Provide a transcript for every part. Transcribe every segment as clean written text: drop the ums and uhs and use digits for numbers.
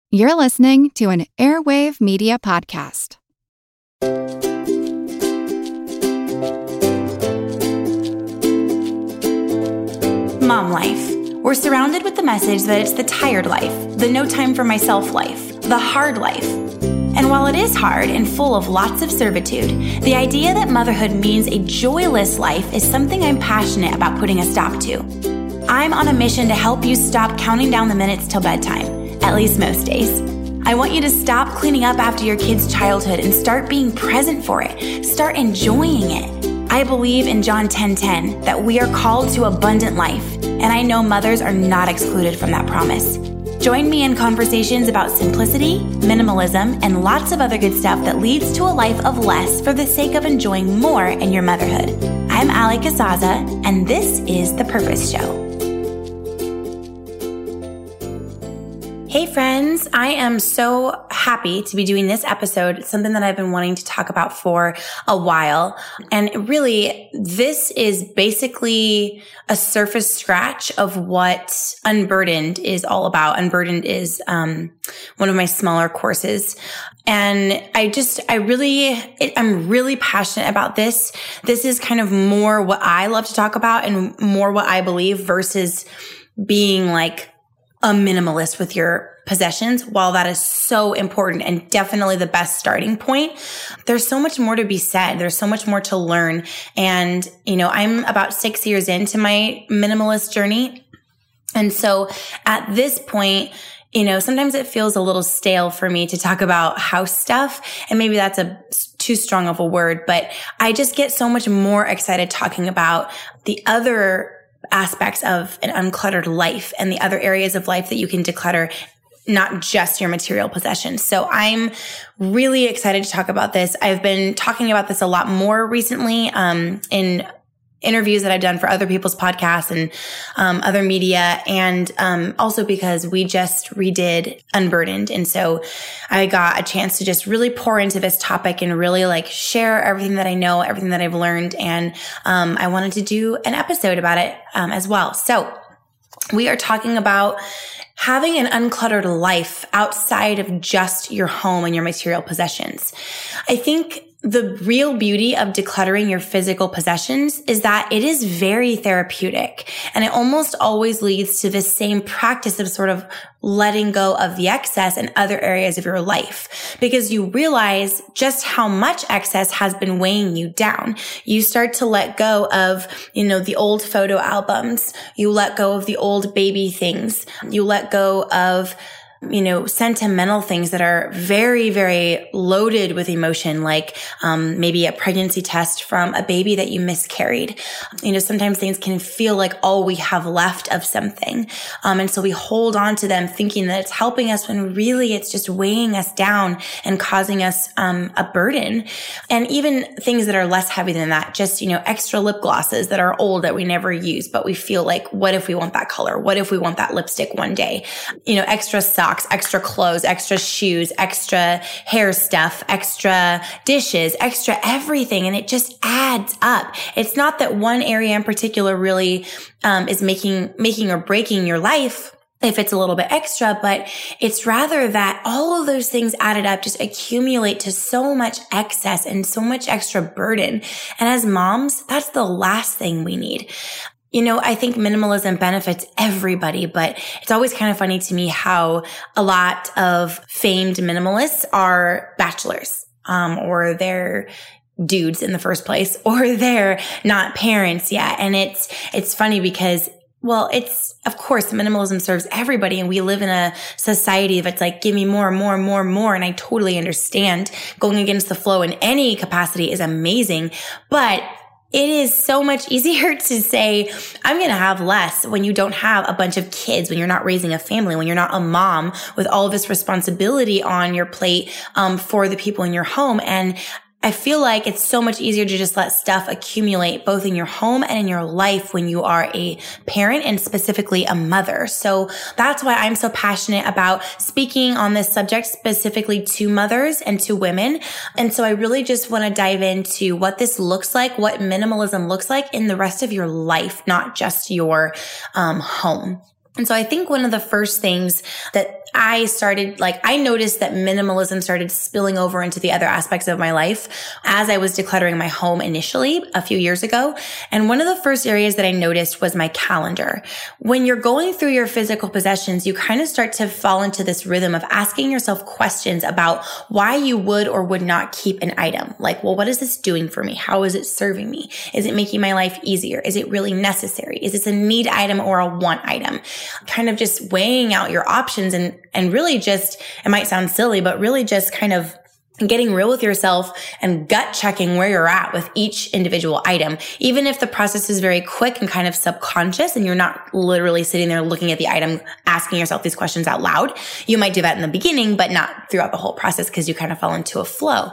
You're listening to an Airwave Media Podcast. Mom life. We're surrounded with the message that it's the tired life, the no time for myself life, the hard life. And while it is hard and full of lots of servitude, the idea that motherhood means a joyless life is something I'm passionate about putting a stop to. I'm on a mission to help you stop counting down the minutes till bedtime. At least most days. I want you to stop cleaning up after your kid's childhood and start being present for it. Start enjoying it. I believe in John 10:10 that we are called to abundant life, and I know mothers are not excluded from that promise. Join me in conversations about simplicity, minimalism, and lots of other good stuff that leads to a life of less for the sake of enjoying more in your motherhood. I'm Ali Casazza, and this is The Purpose Show. Hey friends, I am so happy to be doing this episode. It's something that I've been wanting to talk about for a while. And really, this is basically a surface scratch of what Unburdened is all about. Unburdened is one of my smaller courses. And I'm really passionate about this. This is kind of more what I love to talk about and more what I believe versus being like a minimalist with your possessions. While that is so important and definitely the best starting point, there's so much more to be said. There's so much more to learn. And, I'm about 6 years into my minimalist journey. And so at this point, sometimes it feels a little stale for me to talk about house stuff. And maybe that's too strong of a word, but I just get so much more excited talking about the other aspects of an uncluttered life and the other areas of life that you can declutter, not just your material possessions. So I'm really excited to talk about this. I've been talking about this a lot more recently in interviews that I've done for other people's podcasts and other media, and also because we just redid Unburdened. And so I got a chance to just really pour into this topic and really share everything that I know, everything that I've learned. And I wanted to do an episode about it as well. So we are talking about having an uncluttered life outside of just your home and your material possessions. I think the real beauty of decluttering your physical possessions is that it is very therapeutic, and it almost always leads to the same practice of sort of letting go of the excess in other areas of your life, because you realize just how much excess has been weighing you down. You start to let go of, the old photo albums. You let go of the old baby things. You let go of sentimental things that are very, very loaded with emotion, like maybe a pregnancy test from a baby that you miscarried. Sometimes things can feel like all we have left of something. And so we hold on to them thinking that it's helping us when really it's just weighing us down and causing us a burden. And even things that are less heavy than that, just, extra lip glosses that are old that we never use, but we feel like, what if we want that color? What if we want that lipstick one day? Extra socks, extra clothes, extra shoes, extra hair stuff, extra dishes, extra everything. And it just adds up. It's not that one area in particular really is making or breaking your life if it's a little bit extra, but it's rather that all of those things added up just accumulate to so much excess and so much extra burden. And as moms, that's the last thing we need. I think minimalism benefits everybody, but it's always kind of funny to me how a lot of famed minimalists are bachelors, or they're dudes in the first place, or they're not parents yet. And it's funny because, of course, minimalism serves everybody, and we live in a society that's like, give me more, more, more, more. And I totally understand going against the flow in any capacity is amazing, but it is so much easier to say, I'm going to have less when you don't have a bunch of kids, when you're not raising a family, when you're not a mom with all of this responsibility on your plate for the people in your home. And I feel like it's so much easier to just let stuff accumulate both in your home and in your life when you are a parent and specifically a mother. So that's why I'm so passionate about speaking on this subject specifically to mothers and to women. And so I really just want to dive into what this looks like, what minimalism looks like in the rest of your life, not just your home. And so I think one of the first things that I noticed that minimalism started spilling over into the other aspects of my life as I was decluttering my home initially a few years ago. And one of the first areas that I noticed was my calendar. When you're going through your physical possessions, you kind of start to fall into this rhythm of asking yourself questions about why you would or would not keep an item. Like, well, what is this doing for me? How is it serving me? Is it making my life easier? Is it really necessary? Is this a need item or a want item? Kind of just weighing out your options and really just, it might sound silly, but really just kind of getting real with yourself and gut checking where you're at with each individual item. Even if the process is very quick and kind of subconscious and you're not literally sitting there looking at the item, asking yourself these questions out loud, you might do that in the beginning, but not throughout the whole process because you kind of fall into a flow.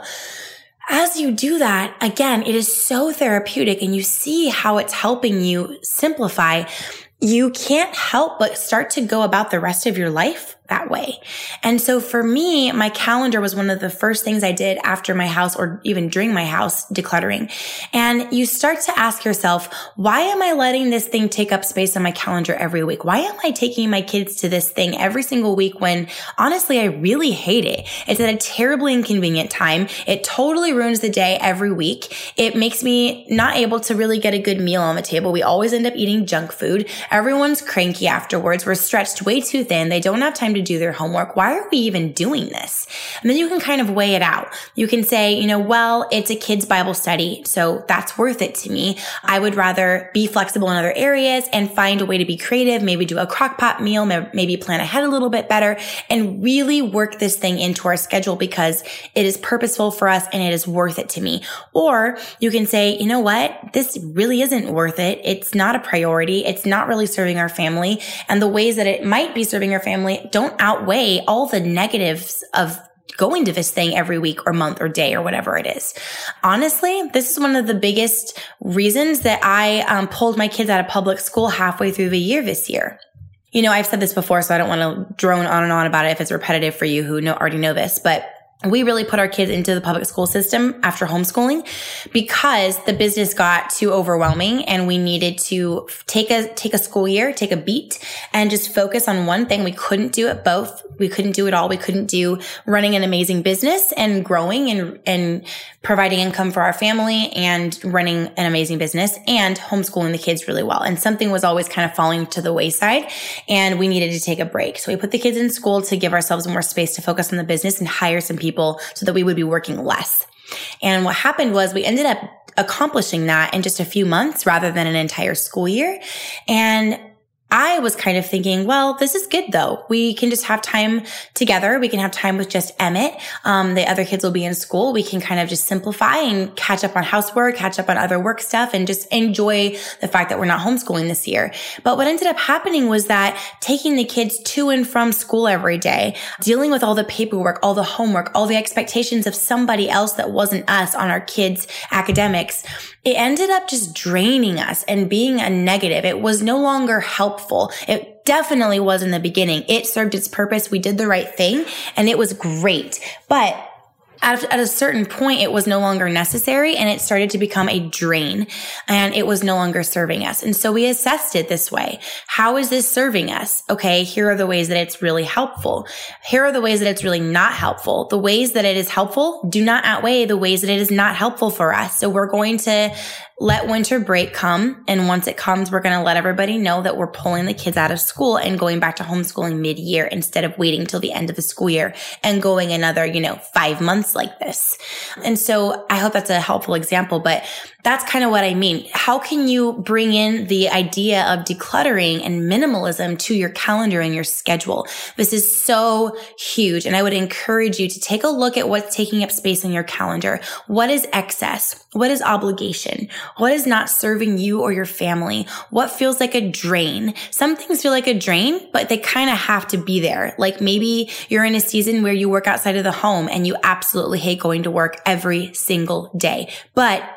As you do that, again, it is so therapeutic and you see how it's helping you simplify. You can't help but start to go about the rest of your life that way. And so for me, my calendar was one of the first things I did after my house or even during my house decluttering. And you start to ask yourself, why am I letting this thing take up space on my calendar every week? Why am I taking my kids to this thing every single week when honestly, I really hate it? It's at a terribly inconvenient time. It totally ruins the day every week. It makes me not able to really get a good meal on the table. We always end up eating junk food. Everyone's cranky afterwards. We're stretched way too thin. They don't have time to do their homework. Why are we even doing this? And then you can kind of weigh it out. You can say, well, it's a kid's Bible study, so that's worth it to me. I would rather be flexible in other areas and find a way to be creative, maybe do a crock pot meal, maybe plan ahead a little bit better and really work this thing into our schedule because it is purposeful for us and it is worth it to me. Or you can say, you know what? This really isn't worth it. It's not a priority. It's not really serving our family. And the ways that it might be serving our family don't outweigh all the negatives of going to this thing every week or month or day or whatever it is. Honestly, this is one of the biggest reasons that I pulled my kids out of public school halfway through the year this year. I've said this before, so I don't want to drone on and on about it if it's repetitive for you who already know this, but we really put our kids into the public school system after homeschooling because the business got too overwhelming and we needed to take a school year, take a beat and just focus on one thing. We couldn't do it both. We couldn't do it all. We couldn't do running an amazing business and growing and providing income for our family and running an amazing business and homeschooling the kids really well. And something was always kind of falling to the wayside and we needed to take a break. So we put the kids in school to give ourselves more space to focus on the business and hire some people so that we would be working less. And what happened was we ended up accomplishing that in just a few months rather than an entire school year. And I was kind of thinking, well, this is good though. We can just have time together. We can have time with just Emmett. The other kids will be in school. We can kind of just simplify and catch up on housework, catch up on other work stuff, and just enjoy the fact that we're not homeschooling this year. But what ended up happening was that taking the kids to and from school every day, dealing with all the paperwork, all the homework, all the expectations of somebody else that wasn't us on our kids' academics, it ended up just draining us and being a negative. It was no longer helpful. It definitely was in the beginning. It served its purpose. We did the right thing and it was great. But at a certain point, it was no longer necessary and it started to become a drain and it was no longer serving us. And so we assessed it this way. How is this serving us? Okay, here are the ways that it's really helpful. Here are the ways that it's really not helpful. The ways that it is helpful do not outweigh the ways that it is not helpful for us. So we're going to let winter break come. And once it comes, we're going to let everybody know that we're pulling the kids out of school and going back to homeschooling mid-year instead of waiting till the end of the school year and going another, 5 months like this. And so I hope that's a helpful example, but that's kind of what I mean. How can you bring in the idea of decluttering and minimalism to your calendar and your schedule? This is so huge. And I would encourage you to take a look at what's taking up space in your calendar. What is excess? What is obligation? What is not serving you or your family? What feels like a drain? Some things feel like a drain, but they kind of have to be there. Like maybe you're in a season where you work outside of the home and you absolutely hate going to work every single day, but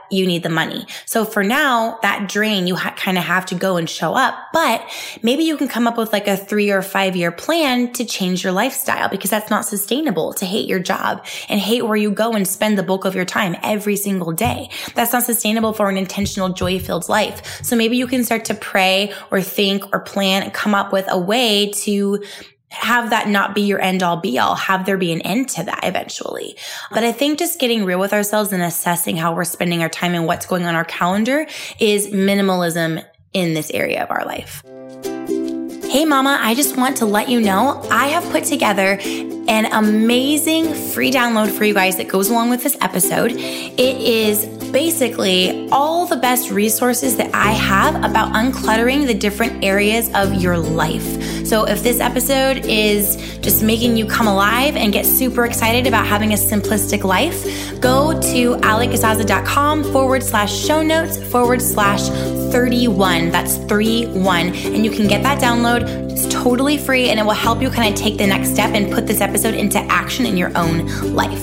you need the money. So for now, that drain, you kind of have to go and show up, but maybe you can come up with like a 3 or 5 year plan to change your lifestyle, because that's not sustainable to hate your job and hate where you go and spend the bulk of your time every single day. That's not sustainable for an intentional, joy-filled life. So maybe you can start to pray or think or plan and come up with a way to have that not be your end all be all, have there be an end to that eventually. But I think just getting real with ourselves and assessing how we're spending our time and what's going on our calendar is minimalism in this area of our life. Hey mama, I just want to let you know I have put together an amazing free download for you guys that goes along with this episode. It is basically all the best resources that I have about uncluttering the different areas of your life. So if this episode is just making you come alive and get super excited about having a simplistic life, go to alikazaza.com/show notes/31. That's 31. And you can get that download. It's totally free and it will help you kind of take the next step and put this episode into action in your own life.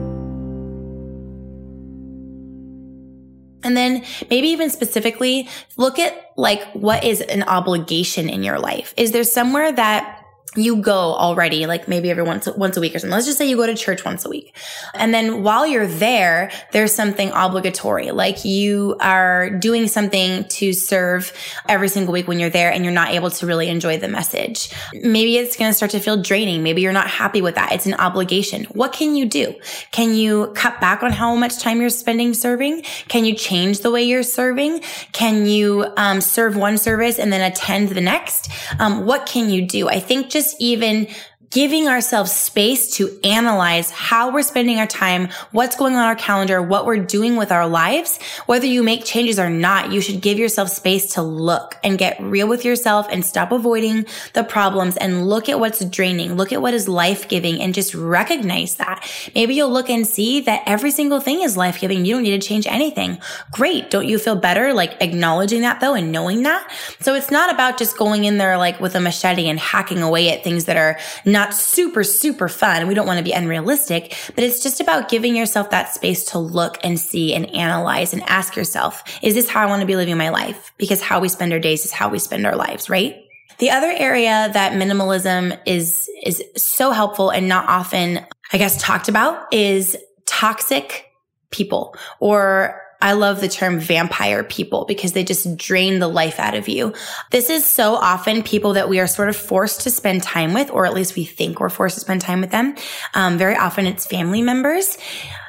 And then maybe even specifically look at like what is an obligation in your life. Is there somewhere that you go already, like maybe every once a week or something? Let's just say you go to church once a week. And then while you're there, there's something obligatory, like you are doing something to serve every single week when you're there and you're not able to really enjoy the message. Maybe it's going to start to feel draining. Maybe you're not happy with that. It's an obligation. What can you do? Can you cut back on how much time you're spending serving? Can you change the way you're serving? Can you serve one service and then attend the next? What can you do? I think just even giving ourselves space to analyze how we're spending our time, what's going on our calendar, what we're doing with our lives, whether you make changes or not, you should give yourself space to look and get real with yourself and stop avoiding the problems and look at what's draining, look at what is life-giving and just recognize that. Maybe you'll look and see that every single thing is life-giving. You don't need to change anything. Great. Don't you feel better like acknowledging that though and knowing that? So it's not about just going in there like with a machete and hacking away at things that are not super, super fun. We don't want to be unrealistic, but it's just about giving yourself that space to look and see and analyze and ask yourself, is this how I want to be living my life? Because how we spend our days is how we spend our lives, right? The other area that minimalism is so helpful and not often, I guess, talked about is toxic people, or I love the term vampire people because they just drain the life out of you. This is so often people that we are sort of forced to spend time with, or at least we think we're forced to spend time with them. Very often it's family members.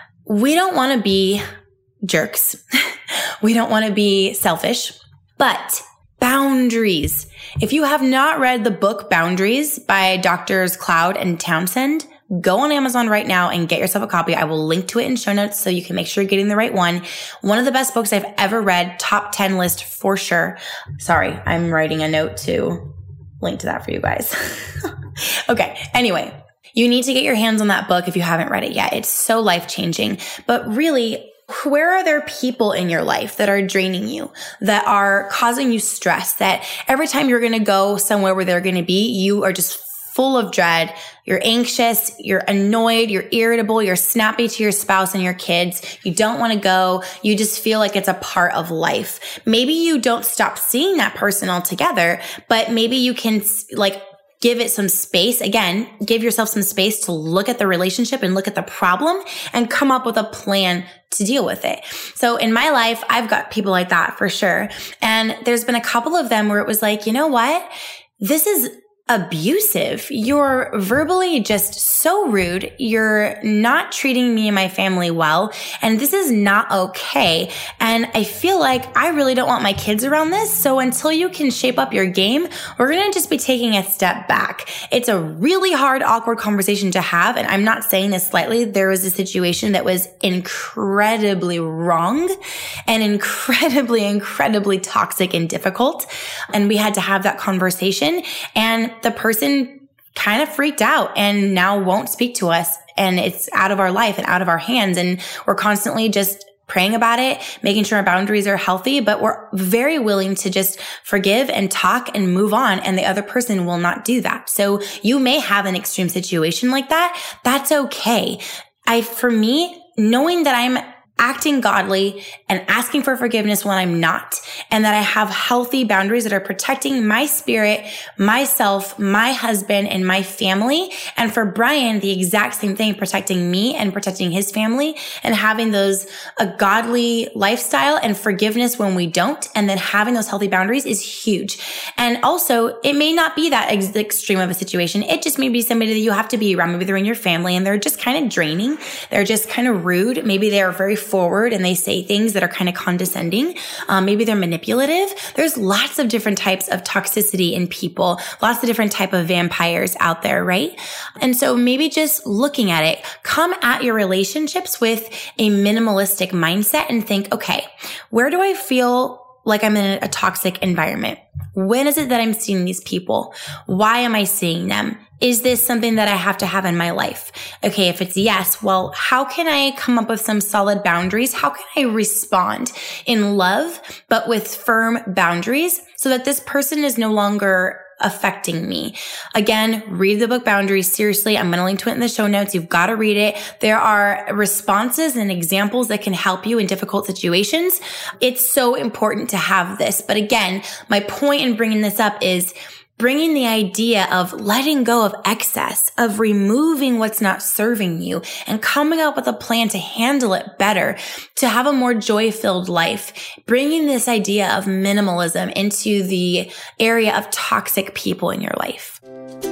We don't want to be jerks. We don't want to be selfish, but boundaries. If you have not read the book Boundaries by Drs. Cloud and Townsend, go on Amazon right now and get yourself a copy. I will link to it in show notes so you can make sure you're getting the right one. One of the best books I've ever read, top 10 list for sure. Sorry, I'm writing a note to link to that for you guys. Okay, anyway, you need to get your hands on that book if you haven't read it yet. It's so life-changing. But really, where are there people in your life that are draining you, that are causing you stress, that every time you're going to go somewhere where they're going to be, you are just full of dread, you're anxious, you're annoyed, you're irritable, you're snappy to your spouse and your kids, you don't want to go, you just feel like it's a part of life. Maybe you don't stop seeing that person altogether, but maybe you can like give it some space. Again, give yourself some space to look at the relationship and look at the problem and come up with a plan to deal with it. So in my life, I've got people like that for sure. And there's been a couple of them where it was like, you know what? This is abusive. You're verbally just so rude. You're not treating me and my family well. And this is not okay. And I feel like I really don't want my kids around this. So until you can shape up your game, we're going to just be taking a step back. It's a really hard, awkward conversation to have. And I'm not saying this slightly. There was a situation that was incredibly wrong and incredibly toxic and difficult. And we had to have that conversation. And the person kind of freaked out and now won't speak to us, and it's out of our life and out of our hands. And we're constantly just praying about it, making sure our boundaries are healthy, but we're very willing to just forgive and talk and move on. And the other person will not do that. So you may have an extreme situation like that. That's okay. For me, knowing that I'm acting godly and asking for forgiveness when I'm not, and that I have healthy boundaries that are protecting my spirit, myself, my husband, and my family. And for Brian, the exact same thing, protecting me and protecting his family, and having a godly lifestyle and forgiveness when we don't. And then having those healthy boundaries is huge. And also, it may not be that extreme of a situation. It just may be somebody that you have to be around. Maybe they're in your family and they're just kind of draining. They're just kind of rude. Maybe they're very forward and they say things that are kind of condescending. Maybe they're manipulative. There's lots of different types of toxicity in people, lots of different type of vampires out there, right? And so maybe just looking at it, come at your relationships with a minimalistic mindset and think, okay, where do I feel like I'm in a toxic environment? When is it that I'm seeing these people? Why am I seeing them? Is this something that I have to have in my life? Okay, if it's yes, well, how can I come up with some solid boundaries? How can I respond in love, but with firm boundaries so that this person is no longer affecting me? Again, read the book Boundaries. Seriously, I'm going to link to it in the show notes. You've got to read it. There are responses and examples that can help you in difficult situations. It's so important to have this. But again, my point in bringing this up is bringing the idea of letting go of excess, of removing what's not serving you, and coming up with a plan to handle it better, to have a more joy-filled life. Bringing this idea of minimalism into the area of toxic people in your life.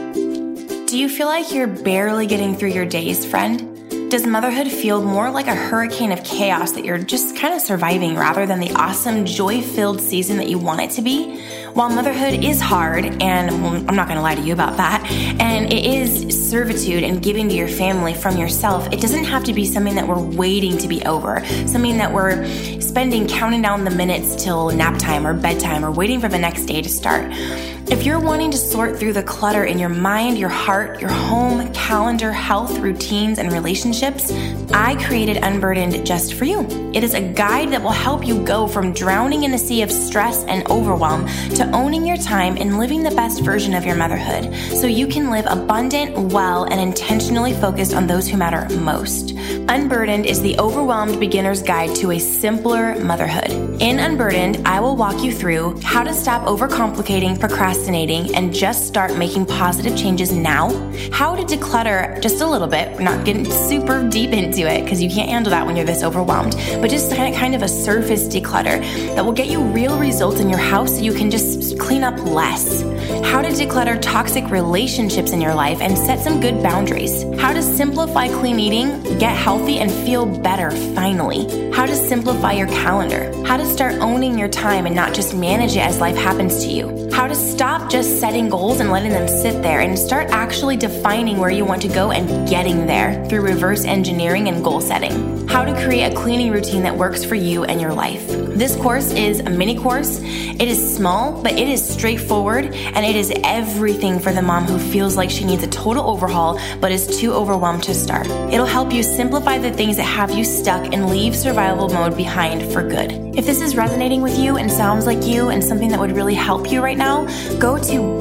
Do you feel like you're barely getting through your days, friend? Does motherhood feel more like a hurricane of chaos that you're just kind of surviving rather than the awesome, joy-filled season that you want it to be? While motherhood is hard, and I'm not going to lie to you about that, and it is servitude and giving to your family from yourself, it doesn't have to be something that we're waiting to be over, something that we're spending counting down the minutes till nap time or bedtime or waiting for the next day to start. If you're wanting to sort through the clutter in your mind, your heart, your home, calendar, health, routines, and relationships, I created Unburdened just for you. It is a guide that will help you go from drowning in a sea of stress and overwhelm to owning your time and living the best version of your motherhood so you can live abundant, well, and intentionally focused on those who matter most. Unburdened is the overwhelmed beginner's guide to a simpler motherhood. In Unburdened, I will walk you through how to stop overcomplicating, procrastinating, and just start making positive changes now, how to declutter just a little bit. We're not getting super deep into it because you can't handle that when you're this overwhelmed, but just kind of a surface declutter that will get you real results in your house so you can just clean up less. How to declutter toxic relationships in your life and set some good boundaries. How to simplify clean eating, get healthy, and feel better finally. How to simplify your calendar. How to start owning your time and not just manage it as life happens to you. How to stop just setting goals and letting them sit there and start actually defining where you want to go and getting there through reverse engineering and goal setting. How to create a cleaning routine that works for you and your life. This course is a mini course. It is small, but it is straightforward, and it is everything for the mom who feels like she needs a total overhaul but is too overwhelmed to start. It'll help you simplify the things that have you stuck and leave survival mode behind for good. If this is resonating with you and sounds like you and something that would really help you right now, go to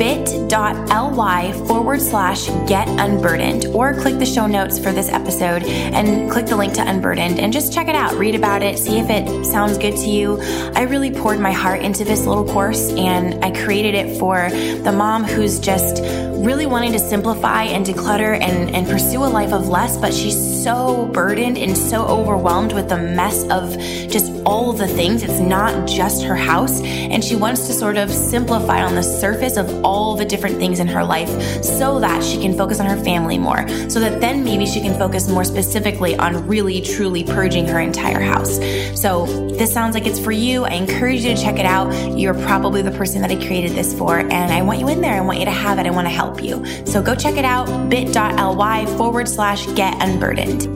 bit.ly/getunburdened or click the show notes for this episode and click the link to Unburdened and just check it out. Read about it. See if it sounds good to you. I really poured my heart into this little course, and I created it for the mom who's just really wanting to simplify and declutter and pursue a life of less, but she's so burdened and so overwhelmed with the mess of just all of the things. It's not just her house, and she wants to sort of simplify on the surface of all the different things in her life so that she can focus on her family more, so that then maybe she can focus more specifically on really truly purging her entire house. So this sounds like it's for you. I encourage you to check it out. You're probably the person that I created this for, and I want you in there. I want you to have it. I want to help you. So go check it out, bit.ly/getunburdened.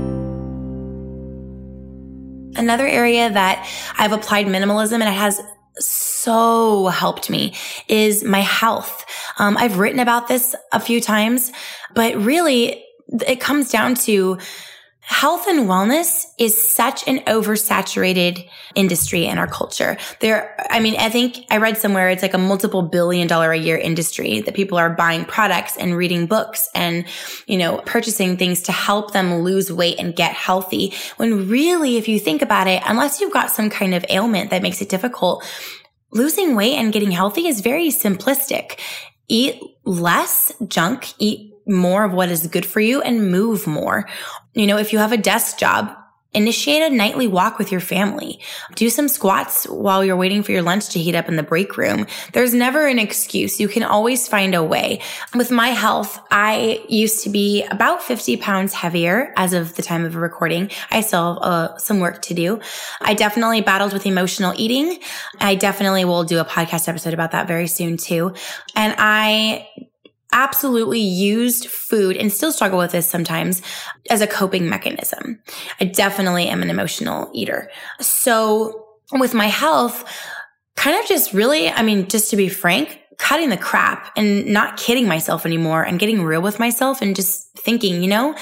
Another area that I've applied minimalism and it has so helped me is my health. I've written about this a few times, but really it comes down to Health and wellness is such an oversaturated industry in our culture. I think I read somewhere it's like a multiple $billion a year industry that people are buying products and reading books and, purchasing things to help them lose weight and get healthy. When really, if you think about it, unless you've got some kind of ailment that makes it difficult, losing weight and getting healthy is very simplistic. Eat less junk, eat more of what is good for you, and move more. If you have a desk job, initiate a nightly walk with your family. Do some squats while you're waiting for your lunch to heat up in the break room. There's never an excuse. You can always find a way. With my health, I used to be about 50 pounds heavier as of the time of recording. I still have some work to do. I definitely battled with emotional eating. I definitely will do a podcast episode about that very soon too. And I absolutely used food, and still struggle with this sometimes, as a coping mechanism. I definitely am an emotional eater. So with my health, kind of just really, just to be frank, cutting the crap and not kidding myself anymore and getting real with myself and just thinking,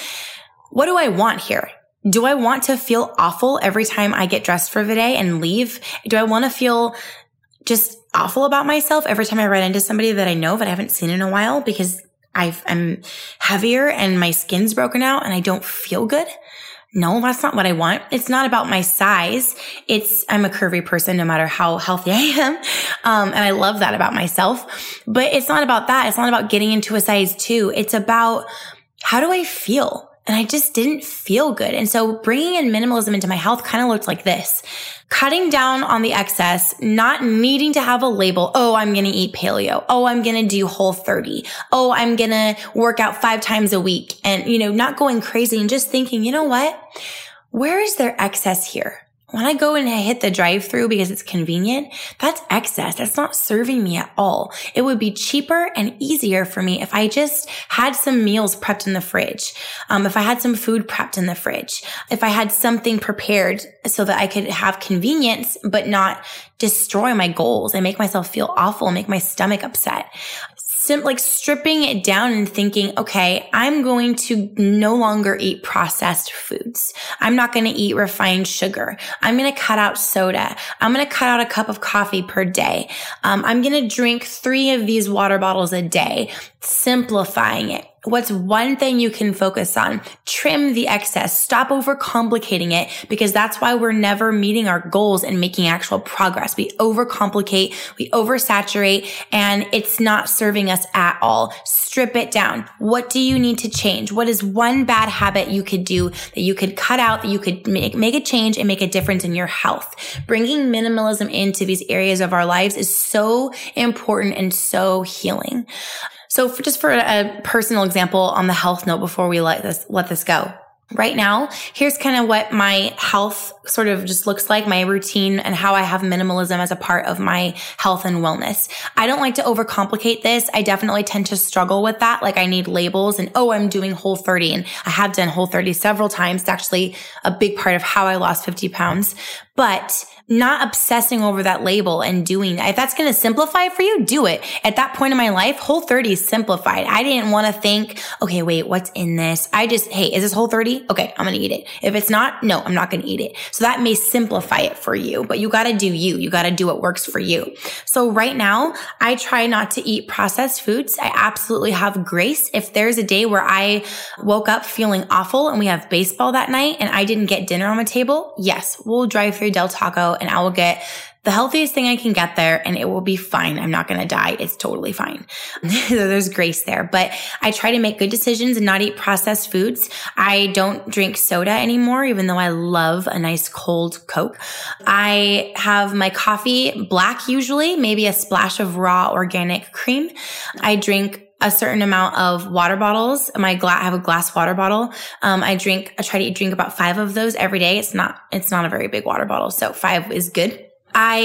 what do I want here? Do I want to feel awful every time I get dressed for the day and leave? Do I want to feel just awful about myself every time I run into somebody that I know that I haven't seen in a while because I'm heavier and my skin's broken out and I don't feel good? No, that's not what I want. It's not about my size. I'm a curvy person no matter how healthy I am. And I love that about myself, but it's not about that. It's not about getting into a size 2. It's about, how do I feel? And I just didn't feel good. And so bringing in minimalism into my health kind of looked like this. Cutting down on the excess, not needing to have a label. Oh, I'm going to eat paleo. Oh, I'm going to do Whole30. Oh, I'm going to work out 5 times a week. And, not going crazy and just thinking, you know what? Where is there excess here? When I go and I hit the drive-through because it's convenient, that's excess. That's not serving me at all. It would be cheaper and easier for me if I just had some meals prepped in the fridge. If I had some food prepped in the fridge. If I had something prepared so that I could have convenience, but not destroy my goals and make myself feel awful and make my stomach upset. Like stripping it down and thinking, okay, I'm going to no longer eat processed foods. I'm not going to eat refined sugar. I'm going to cut out soda. I'm going to cut out a cup of coffee per day. I'm going to drink 3 of these water bottles a day. Simplifying it. What's one thing you can focus on? Trim the excess. Stop overcomplicating it, because that's why we're never meeting our goals and making actual progress. We overcomplicate, we oversaturate, and it's not serving us at all. Strip it down. What do you need to change? What is one bad habit you could do that you could cut out, that you could make a change and make a difference in your health? Bringing minimalism into these areas of our lives is so important and so healing. So for a personal example on the health note before we let this go. Right now, here's kind of what my health sort of just looks like, my routine, and how I have minimalism as a part of my health and wellness. I don't like to overcomplicate this. I definitely tend to struggle with that. Like I need labels and, I'm doing Whole30, and I have done Whole30 several times. It's actually a big part of how I lost 50 pounds, but not obsessing over that label and doing that. If that's going to simplify for you, do it. At that point in my life, Whole30 is simplified. I didn't want to think, okay, wait, what's in this? Hey, is this Whole30? Okay, I'm going to eat it. If it's not, no, I'm not going to eat it. So that may simplify it for you, but you got to do you. You got to do what works for you. So right now, I try not to eat processed foods. I absolutely have grace. If there's a day where I woke up feeling awful and we have baseball that night and I didn't get dinner on the table, yes, we'll drive through Del Taco and I will get the healthiest thing I can get there and it will be fine. I'm not going to die. It's totally fine. So there's grace there, but I try to make good decisions and not eat processed foods. I don't drink soda anymore, even though I love a nice cold Coke. I have my coffee black usually, maybe a splash of raw organic cream. I drink a certain amount of water bottles. I have a glass water bottle. I try to drink about 5 of those every day. It's not a very big water bottle. So 5 is good. I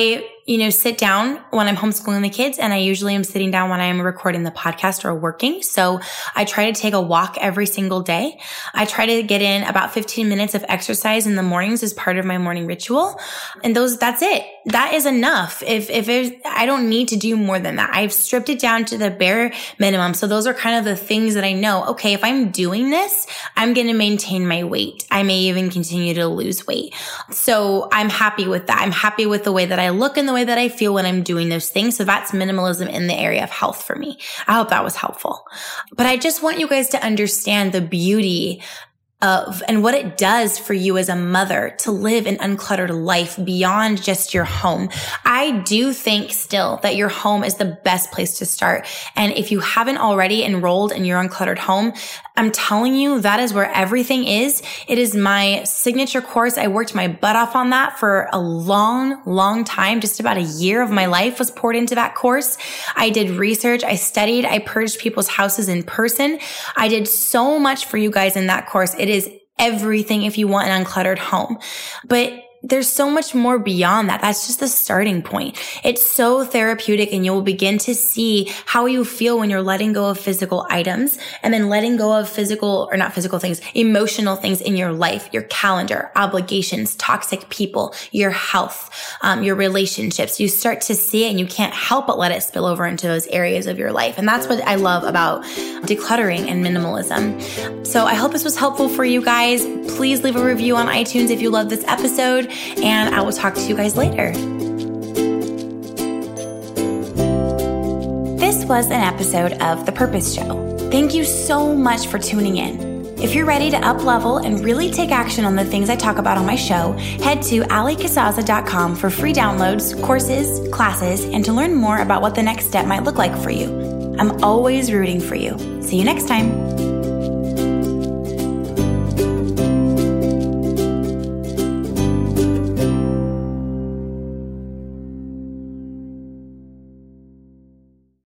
sit down when I'm homeschooling the kids, and I usually am sitting down when I am recording the podcast or working. So I try to take a walk every single day. I try to get in about 15 minutes of exercise in the mornings as part of my morning ritual. And that's it. That is enough. I don't need to do more than that. I've stripped it down to the bare minimum. So those are kind of the things that I know, okay, if I'm doing this, I'm going to maintain my weight. I may even continue to lose weight. So I'm happy with that. I'm happy with the way that I look and the way that I feel when I'm doing those things. So that's minimalism in the area of health for me. I hope that was helpful. But I just want you guys to understand the beauty of and what it does for you as a mother to live an uncluttered life beyond just your home. I do think still that your home is the best place to start. And if you haven't already enrolled in Your Uncluttered Home, I'm telling you, that is where everything is. It is my signature course. I worked my butt off on that for a long, long time. Just about a year of my life was poured into that course. I did research. I studied. I purged people's houses in person. I did so much for you guys in that course. It is everything if you want an uncluttered home. But there's so much more beyond that. That's just the starting point. It's so therapeutic, and you will begin to see how you feel when you're letting go of physical items and then letting go of emotional things in your life, your calendar, obligations, toxic people, your health, your relationships. You start to see it and you can't help but let it spill over into those areas of your life. And that's what I love about decluttering and minimalism. So I hope this was helpful for you guys. Please leave a review on iTunes if you love this episode. And I will talk to you guys later. This was an episode of The Purpose Show. Thank you so much for tuning in. If you're ready to up-level and really take action on the things I talk about on my show, head to alikasaza.com for free downloads, courses, classes, and to learn more about what the next step might look like for you. I'm always rooting for you. See you next time.